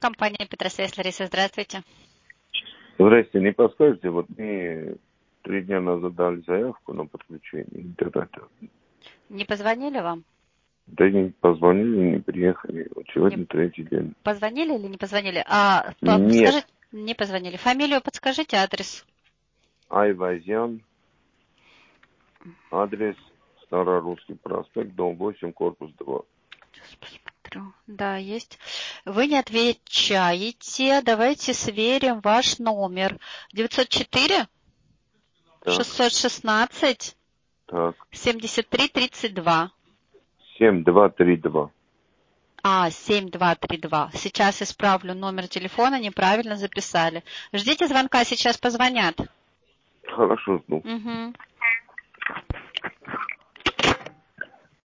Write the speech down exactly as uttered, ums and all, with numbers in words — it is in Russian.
Компания Петросвязь, Лариса, здравствуйте. Здрасте, не подскажете, вот мне три дня назад дали заявку на подключение интернета. Не позвонили вам? Да не позвонили, не приехали. Вот сегодня Не третий день. позвонили или не позвонили? А, по- Нет, подскажите, не позвонили. Фамилию подскажите, адрес. Айвазян, адрес Старорусский проспект, дом восемь, корпус два. Сейчас посмотрю. Да, есть. Вы не отвечаете. Давайте сверим ваш номер. девятьсот четыре Так, шестьсот шестнадцать так, семьдесят три тридцать два. семь два три два. А, семь два три два. Сейчас исправлю номер телефона, неправильно записали. Ждите звонка, сейчас позвонят. Хорошо, жду. Угу.